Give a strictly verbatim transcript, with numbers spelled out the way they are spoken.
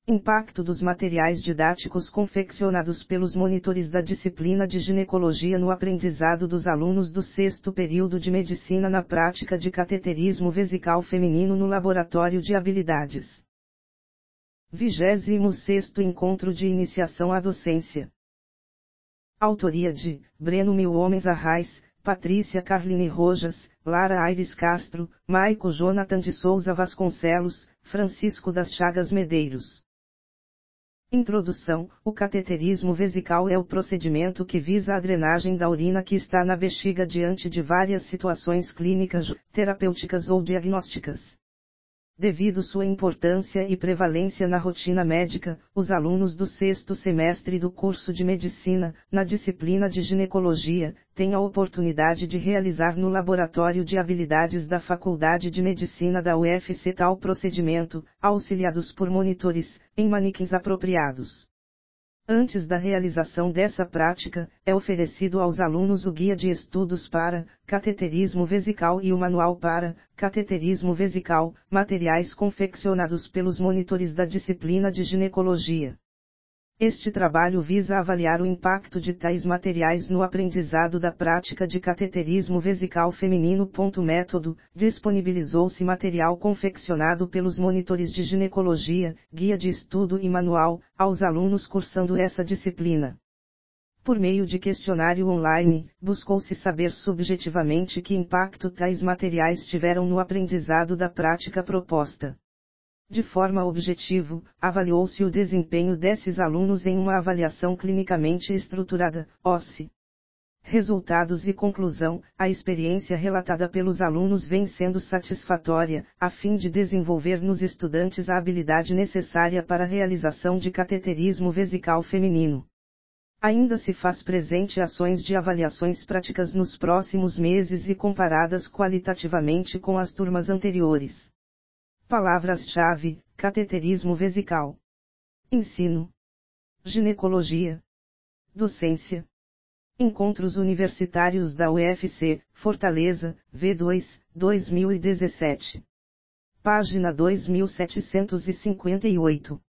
Impacto dos materiais didáticos confeccionados pelos monitores da disciplina de ginecologia no aprendizado dos alunos do sexto período de medicina na prática de cateterismo vesical feminino no laboratório de habilidades. vigésimo sexto Encontro de Iniciação à Docência. Autoria de Breno Mil Homens Arrais, Patrícia Carline Rojas, Lara Aires Castro, Maico Jonathan de Souza Vasconcelos, Francisco das Chagas Medeiros. Introdução: o cateterismo vesical é o procedimento que visa a drenagem da urina que está na bexiga diante de várias situações clínicas, terapêuticas ou diagnósticas. Devido sua importância e prevalência na rotina médica, os alunos do sexto semestre do curso de medicina, na disciplina de ginecologia, têm a oportunidade de realizar no laboratório de habilidades da Faculdade de Medicina da U F C tal procedimento, auxiliados por monitores, em manequins apropriados. Antes da realização dessa prática, é oferecido aos alunos o Guia de Estudos para Cateterismo Vesical e o Manual para Cateterismo Vesical, materiais confeccionados pelos monitores da disciplina de ginecologia. Este trabalho visa avaliar o impacto de tais materiais no aprendizado da prática de cateterismo vesical feminino. Método: disponibilizou-se material confeccionado pelos monitores de ginecologia, guia de estudo e manual, aos alunos cursando essa disciplina. Por meio de questionário online, buscou-se saber subjetivamente que impacto tais materiais tiveram no aprendizado da prática proposta. De forma objetiva, avaliou-se o desempenho desses alunos em uma avaliação clinicamente estruturada, O S C. Resultados e conclusão: a experiência relatada pelos alunos vem sendo satisfatória, a fim de desenvolver nos estudantes a habilidade necessária para a realização de cateterismo vesical feminino. Ainda se faz presente ações de avaliações práticas nos próximos meses e comparadas qualitativamente com as turmas anteriores. Palavras-chave: cateterismo vesical, ensino, ginecologia, docência. Encontros Universitários da U F C, Fortaleza, V dois, dois mil e dezessete. Página dois mil setecentos e cinquenta e oito.